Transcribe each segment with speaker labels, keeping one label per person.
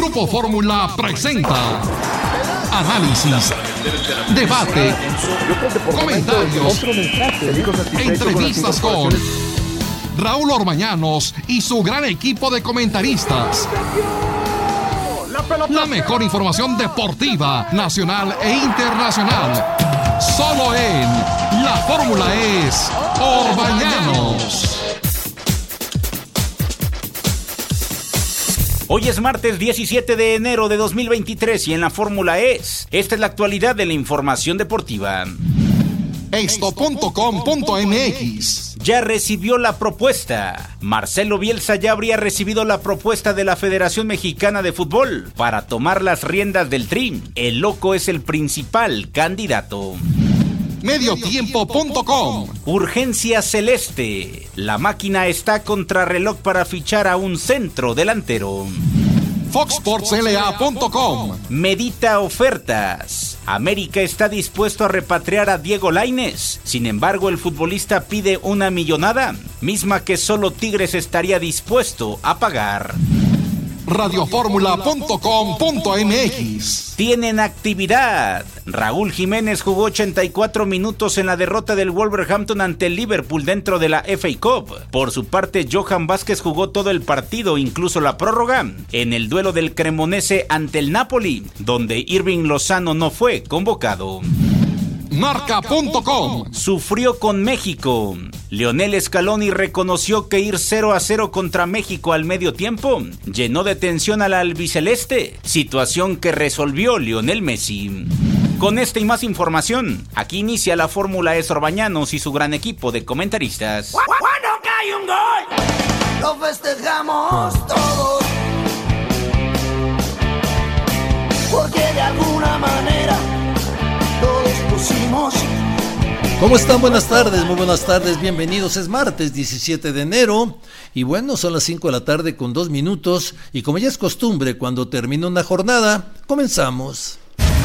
Speaker 1: Grupo Fórmula presenta análisis, debate, comentarios, entrevistas con Raúl Orbañanos y su gran equipo de comentaristas. La mejor información deportiva, nacional e internacional. Solo en La Fórmula es Orbañanos.
Speaker 2: Hoy es martes 17 de enero de 2023 y en La Fórmula esta es la actualidad de la información deportiva.
Speaker 1: Esto.com.mx
Speaker 2: ya recibió la propuesta. Marcelo Bielsa ya habría recibido la propuesta de la Federación Mexicana de Fútbol para tomar las riendas del Tri. El Loco es el principal candidato.
Speaker 1: Mediotiempo.com.
Speaker 2: Urgencia celeste. La máquina está contrarreloj para fichar a un centro delantero.
Speaker 1: FoxSportsLA.com.
Speaker 2: Medita ofertas. América está dispuesto a repatriar a Diego Lainez. Sin embargo, el futbolista pide una millonada, misma que solo Tigres estaría dispuesto a pagar.
Speaker 1: Radioformula.com.mx.
Speaker 2: Tienen actividad. Raúl Jiménez jugó 84 minutos en la derrota del Wolverhampton ante el Liverpool dentro de la FA Cup. Por su parte, Johan Vázquez jugó todo el partido, incluso la prórroga, en el duelo del Cremonese ante el Napoli, donde Irving Lozano no fue convocado.
Speaker 1: Marca.com.
Speaker 2: Sufrió con México. Lionel Scaloni reconoció que ir 0-0 contra México al medio tiempo llenó de tensión a la albiceleste, situación que resolvió Lionel Messi. Con esta y más información, aquí inicia La Fórmula es Orbañanos y su gran equipo de comentaristas.
Speaker 3: Cuando cae un gol, lo festejamos todos, porque de alguna manera todos pusimos.
Speaker 4: ¿Cómo están? Buenas tardes, muy buenas tardes, bienvenidos. Es martes 17 de enero y bueno, son las 5 de la tarde con 2 minutos y como ya es costumbre cuando termina una jornada, comenzamos.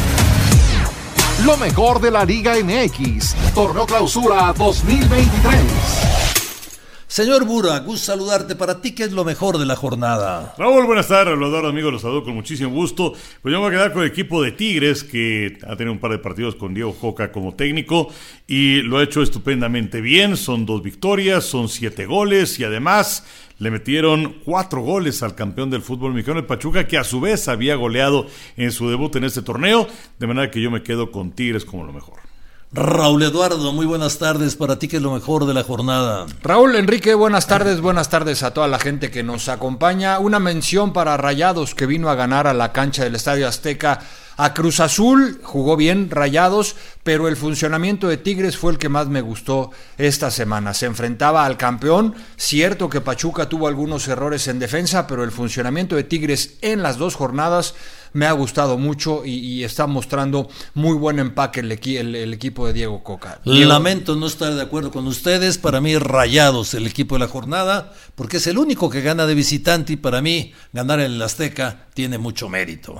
Speaker 1: Lo mejor de la Liga MX, Torneo Clausura 2023.
Speaker 4: Señor Bura, gusto saludarte. Para ti, ¿qué es lo mejor de la jornada?
Speaker 5: Raúl, buenas tardes, amigos, los saludo con muchísimo gusto. Pues yo me voy a quedar con el equipo de Tigres, que ha tenido un par de partidos con Diego Coca como técnico y lo ha hecho estupendamente bien. Son 2 victorias, son 7 goles y además le metieron 4 goles al campeón del fútbol mexicano, el Pachuca, que a su vez había goleado en su debut en este torneo, de manera que yo me quedo con Tigres como lo mejor.
Speaker 4: Raúl Eduardo, muy buenas tardes. Para ti, ¿qué es lo mejor de la jornada?
Speaker 6: Raúl, Enrique, buenas tardes a toda la gente que nos acompaña. Una mención para Rayados, que vino a ganar a la cancha del Estadio Azteca a Cruz Azul. Jugó bien Rayados, pero el funcionamiento de Tigres fue el que más me gustó esta semana. Se enfrentaba al campeón. Cierto que Pachuca tuvo algunos errores en defensa, pero el funcionamiento de Tigres en las 2 jornadas me ha gustado mucho y está mostrando muy buen empaque el equipo de Diego Coca.
Speaker 4: Lamento no estar de acuerdo con ustedes. Para mí, Rayados, el equipo de la jornada, porque es el único que gana de visitante y para mí, ganar en el Azteca tiene mucho mérito.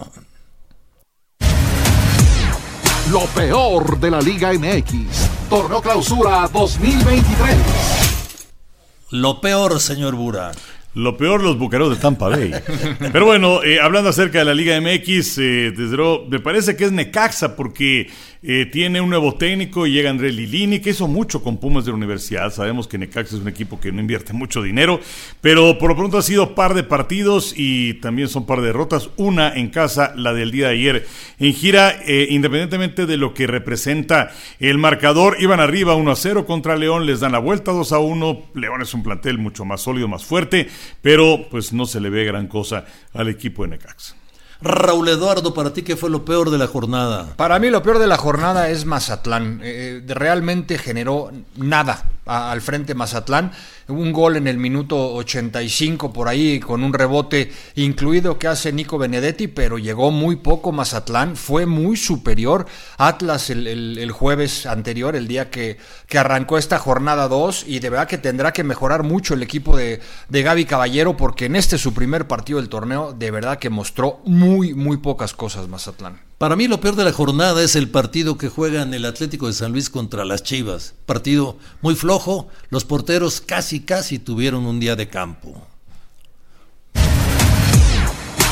Speaker 1: Lo peor de la Liga MX, Torneo Clausura 2023.
Speaker 4: Lo peor, señor Bura.
Speaker 5: Lo peor, los bucaneros de Tampa Bay. Pero bueno, hablando acerca de la Liga MX, desde luego, me parece que es Necaxa porque tiene un nuevo técnico y llega Andrés Lilini, que hizo mucho con Pumas de la Universidad. Sabemos que Necaxa es un equipo que no invierte mucho dinero, pero por lo pronto ha sido par de partidos y también son par de derrotas. Una en casa, la del día de ayer. En gira, independientemente de lo que representa el marcador, iban arriba 1-0 contra León, les dan la vuelta 2-1. León es un plantel mucho más sólido, más fuerte, pero pues no se le ve gran cosa al equipo de Necaxa.
Speaker 4: Raúl Eduardo, para ti, ¿qué fue lo peor de la jornada?
Speaker 6: Para mí lo peor de la jornada es Mazatlán. Realmente generó nada al frente Mazatlán. Un gol en el minuto 85 por ahí con un rebote incluido que hace Nico Benedetti, pero llegó muy poco Mazatlán, fue muy superior Atlas el jueves anterior, el día que arrancó esta jornada 2, y de verdad que tendrá que mejorar mucho el equipo de Gaby Caballero, porque en su primer partido del torneo de verdad que mostró muy pocas cosas Mazatlán.
Speaker 4: Para mí lo peor de la jornada es el partido que juegan el Atlético de San Luis contra las Chivas. Partido muy flojo, los porteros casi tuvieron un día de campo.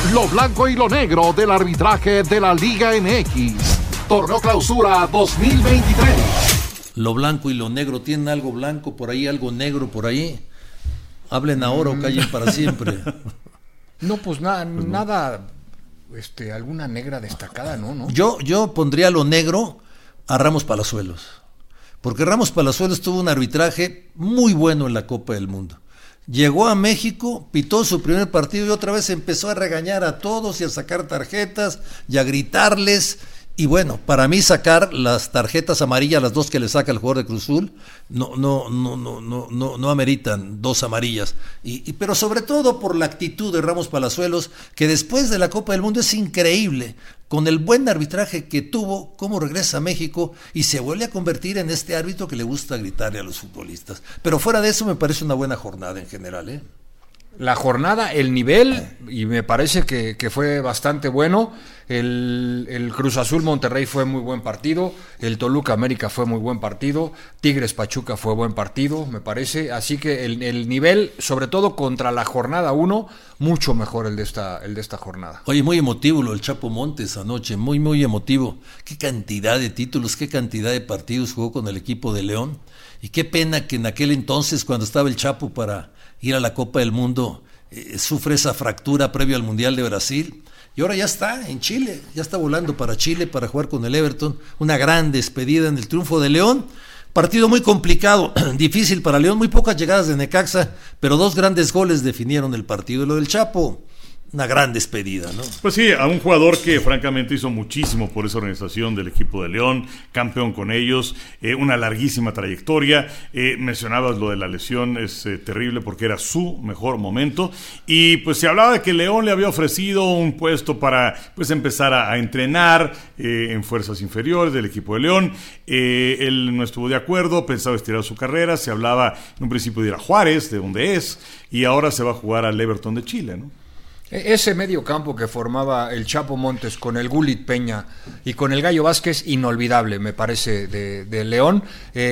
Speaker 1: Lo blanco y lo negro del arbitraje de la Liga MX. Torneo Clausura 2023.
Speaker 4: Lo blanco y lo negro, ¿tienen algo blanco por ahí, algo negro por ahí? Hablen ahora o callen para siempre.
Speaker 6: No, pues nada, alguna negra destacada, ¿no?
Speaker 4: Yo pondría lo negro a Ramos Palazuelos, porque Ramos Palazuelos tuvo un arbitraje muy bueno en la Copa del Mundo. Llegó a México, pitó su primer partido y otra vez empezó a regañar a todos y a sacar tarjetas y a gritarles. Y bueno, para mí sacar las tarjetas amarillas, las dos que le saca el jugador de Cruz Azul, no ameritan 2 amarillas. Pero sobre todo por la actitud de Ramos Palazuelos, que después de la Copa del Mundo es increíble, con el buen arbitraje que tuvo, cómo regresa a México y se vuelve a convertir en este árbitro que le gusta gritarle a los futbolistas. Pero fuera de eso me parece una buena jornada en general, ¿eh?
Speaker 6: La jornada, el nivel, y me parece que fue bastante bueno. El Cruz Azul Monterrey fue muy buen partido, el Toluca América fue muy buen partido, Tigres Pachuca fue buen partido, me parece. Así que el nivel, sobre todo contra la jornada 1, mucho mejor el de esta jornada.
Speaker 4: Oye, muy emotivo lo del Chapo Montes anoche, muy, muy emotivo. Qué cantidad de títulos, qué cantidad de partidos jugó con el equipo de León. Y qué pena que en aquel entonces, cuando estaba el Chapo para ir a la Copa del Mundo, sufre esa fractura previo al Mundial de Brasil, y ahora ya está en Chile, ya está volando para Chile para jugar con el Everton. Una gran despedida en el triunfo de León. Partido muy complicado, difícil para León, muy pocas llegadas de Necaxa, pero 2 grandes goles definieron el partido. Lo del Chapo, una gran despedida, ¿no?
Speaker 5: Pues sí, a un jugador que francamente hizo muchísimo por esa organización del equipo de León, campeón con ellos, una larguísima trayectoria. Mencionabas lo de la lesión, es terrible porque era su mejor momento. Y pues se hablaba de que León le había ofrecido un puesto para pues empezar a entrenar en fuerzas inferiores del equipo de León. Él no estuvo de acuerdo, pensaba estirar su carrera. Se hablaba en un principio de ir a Juárez, de donde es, y ahora se va a jugar al Everton de Chile, ¿no?
Speaker 6: Ese medio campo que formaba el Chapo Montes con el Gulit Peña y con el Gallo Vázquez, inolvidable, me parece, de León.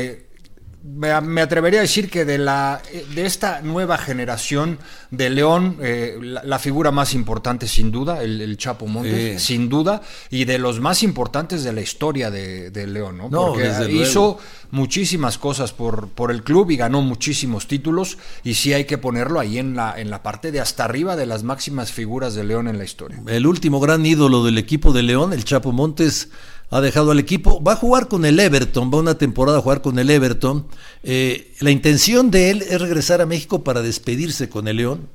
Speaker 6: Me atrevería a decir que de esta nueva generación de León, la figura más importante sin duda, el Chapo Montes, sin duda, y de los más importantes de la historia de León, ¿no? Porque hizo muchísimas cosas por el club y ganó muchísimos títulos, y sí hay que ponerlo ahí en la parte de hasta arriba de las máximas figuras de León en la historia.
Speaker 4: El último gran ídolo del equipo de León, el Chapo Montes, ha dejado al equipo, va a jugar con el Everton, va una temporada a jugar con el Everton. La intención de él es regresar a México para despedirse con el León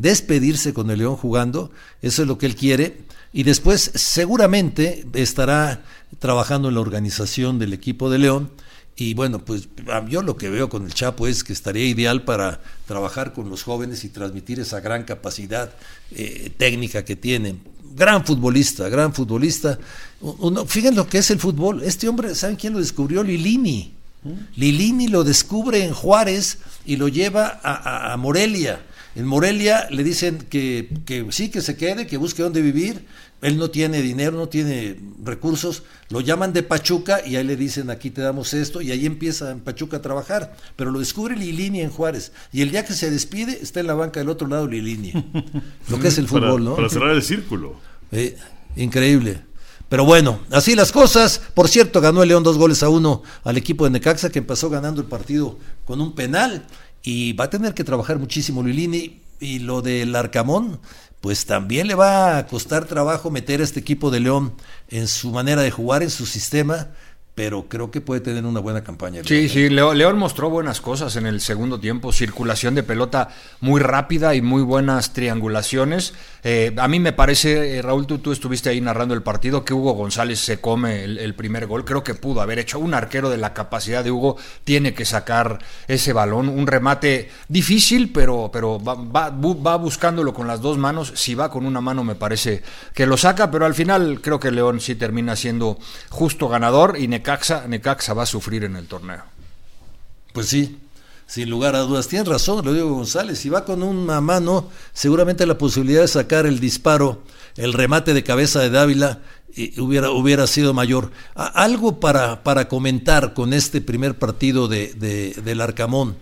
Speaker 4: jugando, eso es lo que él quiere, y después seguramente estará trabajando en la organización del equipo de León. Y bueno, pues yo lo que veo con el Chapo es que estaría ideal para trabajar con los jóvenes y transmitir esa gran capacidad técnica que tiene. Gran futbolista. Fíjense lo que es el fútbol. Este hombre, ¿saben quién lo descubrió? Lilini. Lilini lo descubre en Juárez y lo lleva a Morelia. En Morelia le dicen que sí, que se quede, que busque dónde vivir. Él no tiene dinero, no tiene recursos. Lo llaman de Pachuca y ahí le dicen, aquí te damos esto, y ahí empieza en Pachuca a trabajar. Pero lo descubre Lilini en Juárez, y el día que se despide está en la banca del otro lado Lilini. Lo que es el fútbol, ¿no?
Speaker 5: Para cerrar el círculo.
Speaker 4: Increíble. Pero bueno, así las cosas. Por cierto, ganó el León 2-1 al equipo de Necaxa, que empezó ganando el partido con un penal, y va a tener que trabajar muchísimo Lilini. Y lo del Arcamón, pues también le va a costar trabajo meter a este equipo de León en su manera de jugar, en su sistema, pero creo que puede tener una buena campaña.
Speaker 6: Sí, León mostró buenas cosas en el segundo tiempo, circulación de pelota muy rápida y muy buenas triangulaciones. A mí me parece, Raúl, tú estuviste ahí narrando el partido, que Hugo González se come el primer gol. Creo que pudo haber hecho. Un arquero de la capacidad de Hugo tiene que sacar ese balón, un remate difícil, pero va buscándolo con las dos manos. Si va con una mano me parece que lo saca, pero al final creo que León sí termina siendo justo ganador, y Necaxa va a sufrir en el torneo.
Speaker 4: Pues sí, sin lugar a dudas, tienes razón, lo digo González, si va con una mano, seguramente la posibilidad de sacar el disparo, el remate de cabeza de Dávila, hubiera sido mayor. Algo para comentar con este primer partido del Arcamón.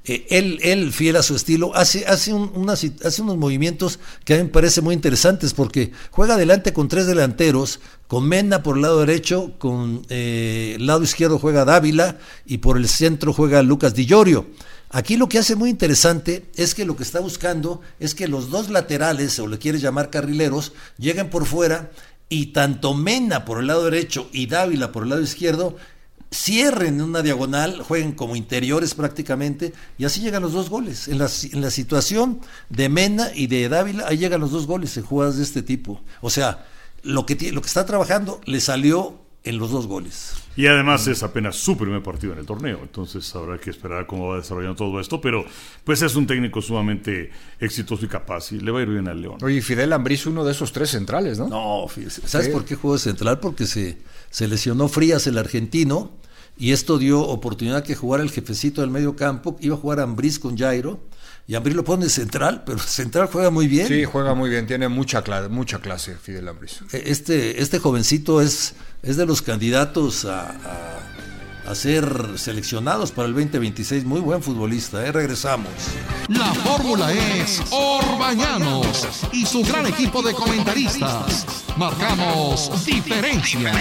Speaker 4: Él fiel a su estilo, hace unos movimientos que a mí me parecen muy interesantes, porque juega adelante con 3 delanteros, con Mena por el lado derecho, con el lado izquierdo juega Dávila y por el centro juega Lucas Di Llorio. Aquí lo que hace muy interesante es que lo que está buscando es que los 2 laterales, o le quieres llamar carrileros, lleguen por fuera y tanto Mena por el lado derecho y Dávila por el lado izquierdo cierren en una diagonal, jueguen como interiores prácticamente, y así llegan los 2 goles. En la situación de Mena y de Dávila, ahí llegan los 2 goles en jugadas de este tipo. O sea, lo que está trabajando le salió en los 2 goles.
Speaker 5: Y además es apenas su primer partido en el torneo, entonces habrá que esperar cómo va desarrollando todo esto, pero pues es un técnico sumamente exitoso y capaz, y le va a ir bien al León.
Speaker 6: Oye, Fidel Ambriz, uno de esos 3 centrales, ¿no?
Speaker 4: No, ¿sabes por qué jugó de central? Porque se lesionó Frías, el argentino, y esto dio oportunidad que jugara el jefecito del medio campo. Iba a jugar Ambriz con Jairo, y Ambriz lo pone de central, pero central juega muy bien.
Speaker 6: Sí, juega muy bien, tiene mucha clase Fidel Ambriz.
Speaker 4: Este jovencito es de los candidatos a ser seleccionados para el 2026. Muy buen futbolista, Regresamos.
Speaker 1: La fórmula es Orbañanos y su gran equipo de comentaristas. Marcamos diferencia.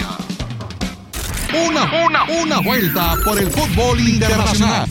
Speaker 1: Una vuelta por el fútbol internacional.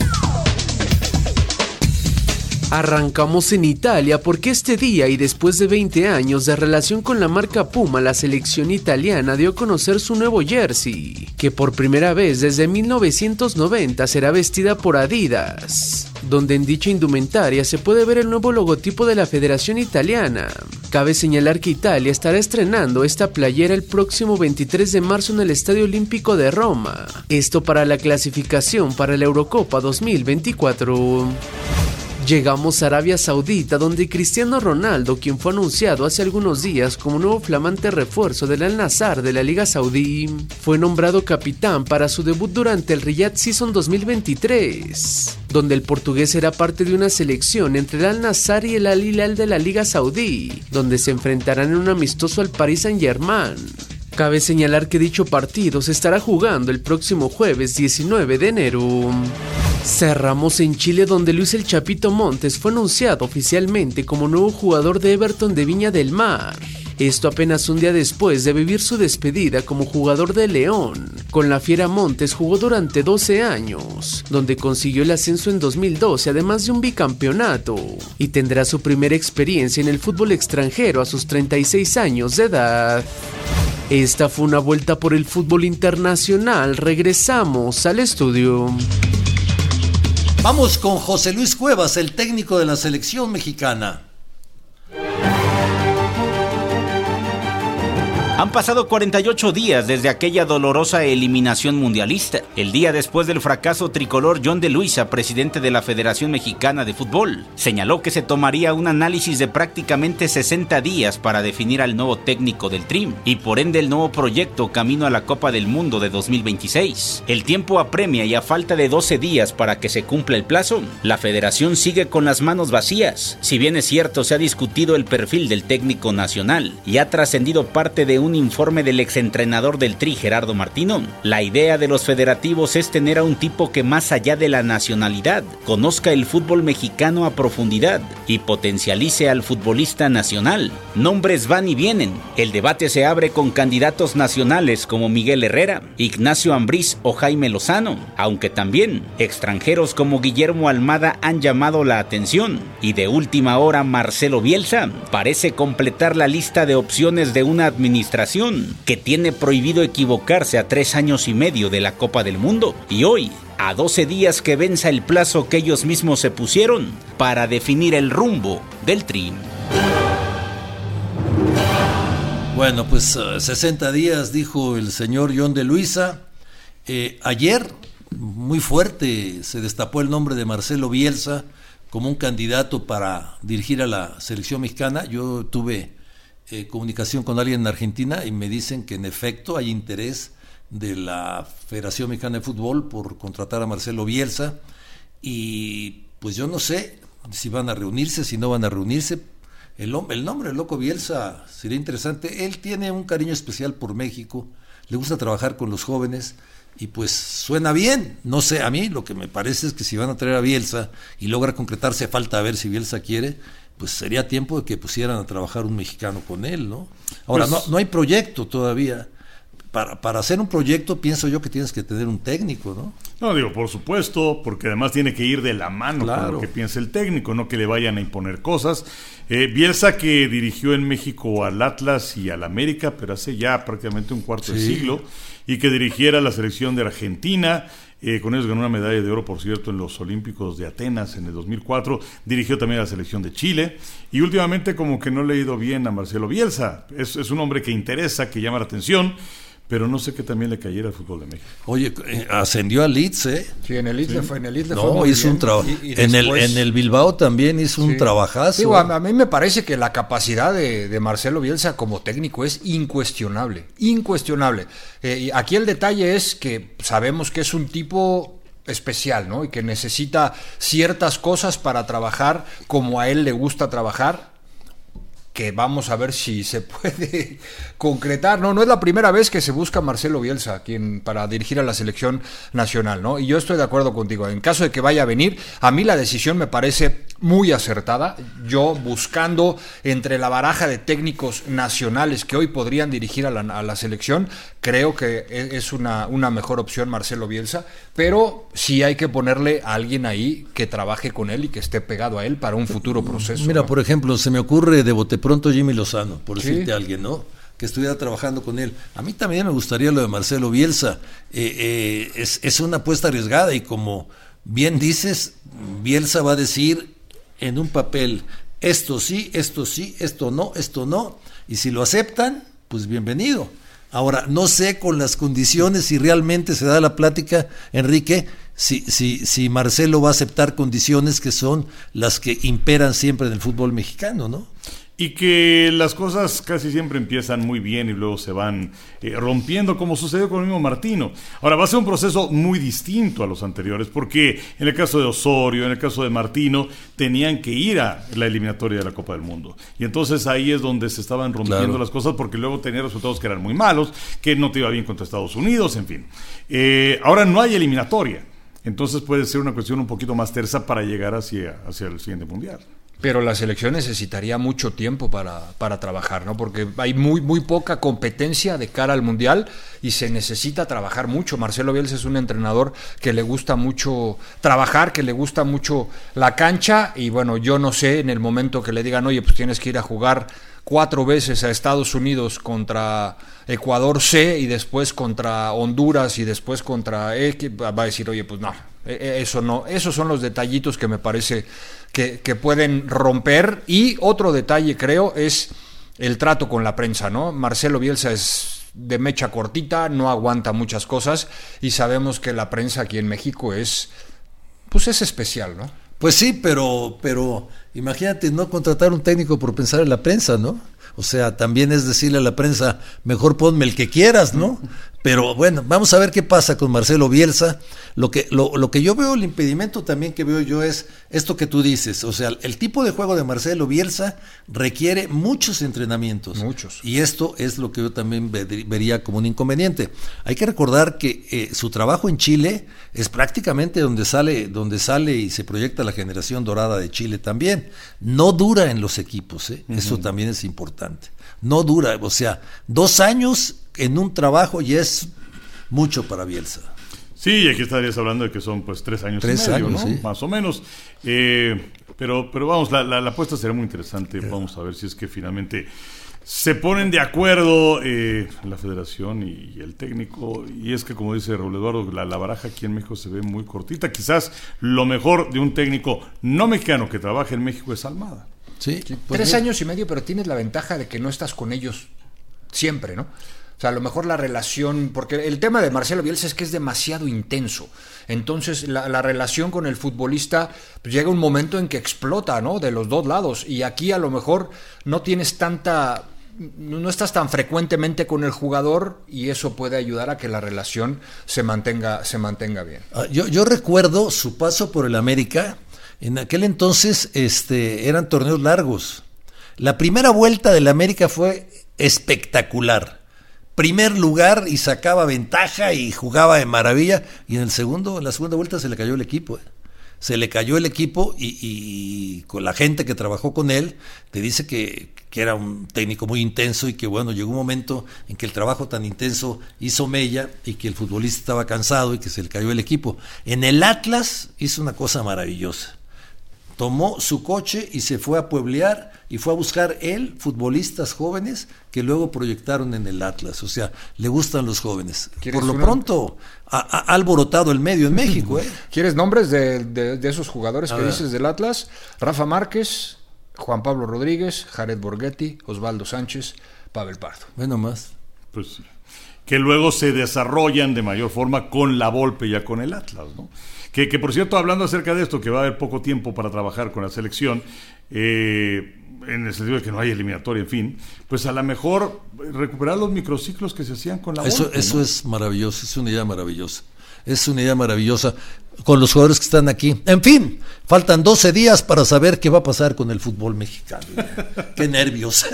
Speaker 7: Arrancamos en Italia porque este día y después de 20 años de relación con la marca Puma, la selección italiana dio a conocer su nuevo jersey, que por primera vez desde 1990 será vestida por Adidas, donde en dicha indumentaria se puede ver el nuevo logotipo de la Federación Italiana. Cabe señalar que Italia estará estrenando esta playera el próximo 23 de marzo en el Estadio Olímpico de Roma, esto para la clasificación para la Eurocopa 2024. Llegamos a Arabia Saudita, donde Cristiano Ronaldo, quien fue anunciado hace algunos días como nuevo flamante refuerzo del Al-Nassr de la Liga Saudí, fue nombrado capitán para su debut durante el Riyadh Season 2023, donde el portugués será parte de una selección entre el Al-Nassr y el Al-Hilal de la Liga Saudí, donde se enfrentarán en un amistoso al Paris Saint-Germain. Cabe señalar que dicho partido se estará jugando el próximo jueves 19 de enero. Cerramos en Chile, donde Luis El Chapito Montes fue anunciado oficialmente como nuevo jugador de Everton de Viña del Mar. Esto apenas un día después de vivir su despedida como jugador de León. Con la Fiera Montes jugó durante 12 años, donde consiguió el ascenso en 2012, además de un bicampeonato, y tendrá su primera experiencia en el fútbol extranjero a sus 36 años de edad. Esta fue una vuelta por el fútbol internacional. Regresamos al estudio.
Speaker 4: Vamos con José Luis Cuevas, el técnico de la selección mexicana.
Speaker 2: Han pasado 48 días desde aquella dolorosa eliminación mundialista. El día después del fracaso tricolor, John de Luisa, presidente de la Federación Mexicana de Fútbol, señaló que se tomaría un análisis de prácticamente 60 días para definir al nuevo técnico del Tri y por ende el nuevo proyecto camino a la Copa del Mundo de 2026. El tiempo apremia y a falta de 12 días para que se cumpla el plazo, la Federación sigue con las manos vacías. Si bien es cierto, se ha discutido el perfil del técnico nacional y ha trascendido parte de un informe del exentrenador del Tri, Gerardo Martino, la idea de los federativos es tener a un tipo que más allá de la nacionalidad conozca el fútbol mexicano a profundidad y potencialice al futbolista nacional. Nombres van y vienen. El debate se abre con candidatos nacionales como Miguel Herrera, Ignacio Ambriz o Jaime Lozano, aunque también extranjeros como Guillermo Almada han llamado la atención, y de última hora Marcelo Bielsa parece completar la lista de opciones de una administración que tiene prohibido equivocarse a 3 años y medio de la Copa del Mundo, y hoy, a 12 días que venza el plazo que ellos mismos se pusieron para definir el rumbo del Tri.
Speaker 4: Bueno, pues 60 días, dijo el señor John de Luisa. Ayer, muy fuerte, se destapó el nombre de Marcelo Bielsa como un candidato para dirigir a la selección mexicana. Yo tuve comunicación con alguien en Argentina y me dicen que en efecto hay interés de la Federación Mexicana de Fútbol por contratar a Marcelo Bielsa, y pues yo no sé si van a reunirse, si no van a reunirse. El nombre del loco Bielsa sería interesante. Él tiene un cariño especial por México, le gusta trabajar con los jóvenes y pues suena bien. No sé, a mí lo que me parece es que si van a traer a Bielsa y logra concretarse, falta a ver si Bielsa quiere, pues sería tiempo de que pusieran a trabajar un mexicano con él, ¿no? Ahora,
Speaker 5: Pues,
Speaker 4: no hay proyecto todavía. Para hacer un proyecto pienso yo que tienes que tener un técnico, ¿no?
Speaker 5: No, digo, por supuesto, porque además tiene que ir de la mano con lo que piensa el técnico, no que le vayan a imponer cosas. Bielsa, que dirigió en México al Atlas y al América, pero hace ya prácticamente un cuarto de siglo, y que dirigiera la selección de Argentina. Con ellos ganó una medalla de oro, por cierto, en los Olímpicos de Atenas en el 2004. Dirigió también a la selección de Chile. Y últimamente como que no le ha ido bien a Marcelo Bielsa. Es un hombre que interesa, que llama la atención, pero no sé qué también le cayera al fútbol de México.
Speaker 4: Oye, ascendió al Leeds, ¿eh?
Speaker 6: Sí, en el Leeds le fue
Speaker 4: No,
Speaker 6: muy
Speaker 4: hizo
Speaker 6: bien.
Speaker 4: un trabajo.
Speaker 6: Y
Speaker 4: En
Speaker 6: después-
Speaker 4: el Bilbao también hizo un trabajazo.
Speaker 6: Digo, a mí me parece que la capacidad de Marcelo Bielsa como técnico es incuestionable, incuestionable. Y aquí el detalle es que sabemos que es un tipo especial, ¿no? Y que necesita ciertas cosas para trabajar como a él le gusta trabajar, que vamos a ver si se puede concretar. No es la primera vez que se busca Marcelo Bielsa para dirigir a la selección nacional, ¿no? Y yo estoy de acuerdo contigo. En caso de que vaya a venir, a mí la decisión me parece muy acertada. Yo buscando entre la baraja de técnicos nacionales que hoy podrían dirigir a la selección, creo que es una mejor opción Marcelo Bielsa, pero sí hay que ponerle a alguien ahí que trabaje con él y que esté pegado a él para un futuro proceso.
Speaker 4: Mira,
Speaker 6: ¿no?
Speaker 4: por ejemplo, se me ocurre de bote pronto Jimmy Lozano, por
Speaker 6: Sí.
Speaker 4: decirte a alguien, ¿no? Que estuviera trabajando con él. A mí también me gustaría lo de Marcelo Bielsa. Es una apuesta arriesgada y como bien dices, Bielsa va a decir en un papel, esto sí, esto no, y si lo aceptan, pues bienvenido. Ahora, no sé con las condiciones si realmente se da la plática, Enrique, si Marcelo va a aceptar condiciones que son las que imperan siempre en el fútbol mexicano, ¿no?
Speaker 5: Y que las cosas casi siempre empiezan muy bien y luego se van rompiendo, como sucedió con el mismo Martino. Ahora, va a ser un proceso muy distinto a los anteriores, porque en el caso de Osorio, en el caso de Martino, tenían que ir a la eliminatoria de la Copa del Mundo. Y entonces ahí es donde se estaban rompiendo las cosas, porque luego tenía resultados que eran muy malos, que no te iba bien contra Estados Unidos, en fin. Ahora no hay eliminatoria, entonces puede ser una cuestión un poquito más tersa para llegar hacia el siguiente Mundial.
Speaker 6: Pero la selección necesitaría mucho tiempo para trabajar, ¿no? Porque hay muy poca competencia de cara al Mundial y se necesita trabajar mucho. Marcelo Bielsa es un entrenador que le gusta mucho trabajar, que le gusta mucho la cancha y bueno, yo no sé en el momento que le digan, oye, pues tienes que ir a jugar 4 veces a Estados Unidos contra Ecuador C y después contra Honduras y después contra E, va a decir, oye, pues no, eso no, esos son los detallitos que me parece que pueden romper. Y otro detalle, creo, es el trato con la prensa, ¿no? Marcelo Bielsa es de mecha cortita, no aguanta muchas cosas y sabemos que la prensa aquí en México es especial, ¿no?
Speaker 4: Pues sí, pero imagínate no contratar un técnico por pensar en la prensa, ¿no? O sea, también es decirle a la prensa, mejor ponme el que quieras, ¿no? Pero bueno, vamos a ver qué pasa con Marcelo Bielsa. Lo que yo veo, el impedimento también que veo yo es esto que tú dices. O sea, el tipo de juego de Marcelo Bielsa requiere muchos entrenamientos.
Speaker 6: Muchos.
Speaker 4: Y esto es lo que yo también vería como un inconveniente. Hay que recordar que su trabajo en Chile es prácticamente donde sale y se proyecta la generación dorada de Chile también. No dura en los equipos, ¿eh? Eso también es importante. No dura, o sea, 2 años en un trabajo ya es mucho para Bielsa.
Speaker 5: Sí, y aquí estarías hablando de que son pues 3 años
Speaker 4: 3
Speaker 5: y medio,
Speaker 4: años,
Speaker 5: ¿no?
Speaker 4: sí.
Speaker 5: Más o menos. Pero vamos, la apuesta será muy interesante. Vamos a ver si es que finalmente se ponen de acuerdo la federación y el técnico. Y es que, como dice Raúl Eduardo, la baraja aquí en México se ve muy cortita. Quizás lo mejor de un técnico no mexicano que trabaje en México es Almada.
Speaker 4: Sí, pues
Speaker 6: 3
Speaker 4: mira.
Speaker 6: años y medio, pero tienes la ventaja de que no estás con ellos siempre, ¿no? O sea, a lo mejor la relación, porque el tema de Marcelo Bielsa es que es demasiado intenso. Entonces, la relación con el futbolista pues, llega un momento en que explota, ¿no? De los dos lados. Y aquí a lo mejor no tienes no estás tan frecuentemente con el jugador y eso puede ayudar a que la relación se mantenga bien.
Speaker 4: Yo recuerdo su paso por el América. En aquel entonces eran torneos largos. La primera vuelta del América fue espectacular, primer lugar y sacaba ventaja y jugaba de maravilla, y en la segunda vuelta se le cayó el equipo. Se le cayó el equipo y con la gente que trabajó con él te dice que era un técnico muy intenso y que bueno, llegó un momento en que el trabajo tan intenso hizo mella y que el futbolista estaba cansado y que se le cayó el equipo. En el Atlas hizo una cosa maravillosa. Tomó su coche y se fue a pueblear y fue a buscar él futbolistas jóvenes que luego proyectaron en el Atlas. O sea, le gustan los jóvenes. Por lo pronto ha alborotado el medio en México.
Speaker 6: ¿Quieres nombres de esos jugadores que dices del Atlas? Rafa Márquez, Juan Pablo Rodríguez, Jared Borghetti, Osvaldo Sánchez, Pavel Pardo.
Speaker 4: Bueno, más.
Speaker 5: Pues que luego se desarrollan de mayor forma con la Volpe, ya con el Atlas, ¿no? Que por cierto, hablando acerca de esto, que va a haber poco tiempo para trabajar con la selección, en el sentido de que no hay eliminatoria, en fin, pues a lo mejor recuperar los microciclos que se hacían con la Volpe. Eso,
Speaker 4: ¿no? Es maravilloso, es una idea maravillosa. Es una idea maravillosa con los jugadores que están aquí. En fin, faltan 12 días para saber qué va a pasar con el fútbol mexicano. Qué nervios.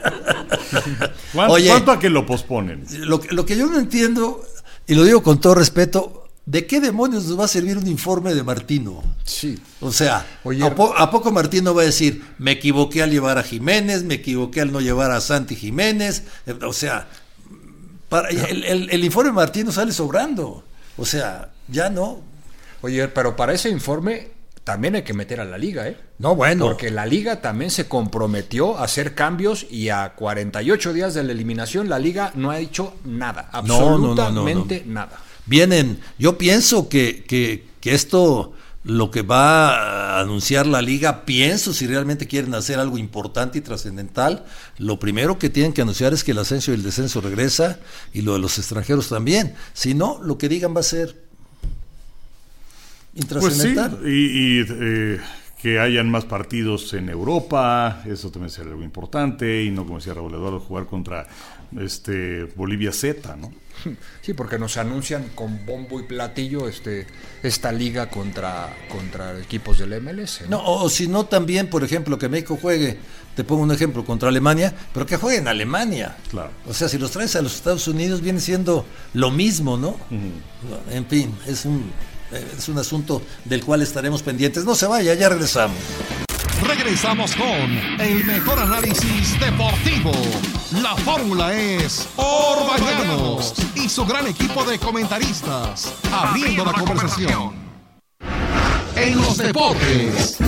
Speaker 5: ¿Cuánto a que lo posponen?
Speaker 4: Lo que yo no entiendo, y lo digo con todo respeto, ¿de qué demonios nos va a servir un informe de Martino?
Speaker 6: Sí.
Speaker 4: O sea, ¿a poco Martino va a decir, me equivoqué al llevar a Jiménez, me equivoqué al no llevar a Santi Jiménez? O sea, el informe de Martino sale sobrando. O sea, ya no.
Speaker 6: Oye, pero para ese informe también hay que meter a la liga, ¿eh?
Speaker 4: No, bueno.
Speaker 6: Porque la liga también se comprometió a hacer cambios y a 48 días de la eliminación la liga no ha hecho nada, absolutamente nada. Vienen,
Speaker 4: yo pienso que esto, lo que va a anunciar la liga, pienso si realmente quieren hacer algo importante y trascendental, lo primero que tienen que anunciar es que el ascenso y el descenso regresa, y lo de los extranjeros también. Si no, lo que digan va a ser intrascendental.
Speaker 5: Pues sí, y que hayan más partidos en Europa, eso también sería algo importante, y no, como decía Raúl Eduardo, jugar contra Bolivia Z, ¿no?
Speaker 6: Sí, porque nos anuncian con bombo y platillo esta liga contra equipos del MLS, ¿no?
Speaker 4: O si no, también, por ejemplo, que México juegue, te pongo un ejemplo, contra Alemania, pero que juegue en Alemania.
Speaker 5: Claro.
Speaker 4: O sea, si los traes a los Estados Unidos viene siendo lo mismo, ¿no?
Speaker 5: Uh-huh.
Speaker 4: En fin, es un asunto del cual estaremos pendientes. No se vaya, ya regresamos.
Speaker 1: Regresamos con el mejor análisis deportivo. La fórmula es Orbañanos y su gran equipo de comentaristas, abriendo la conversación. En los deportes.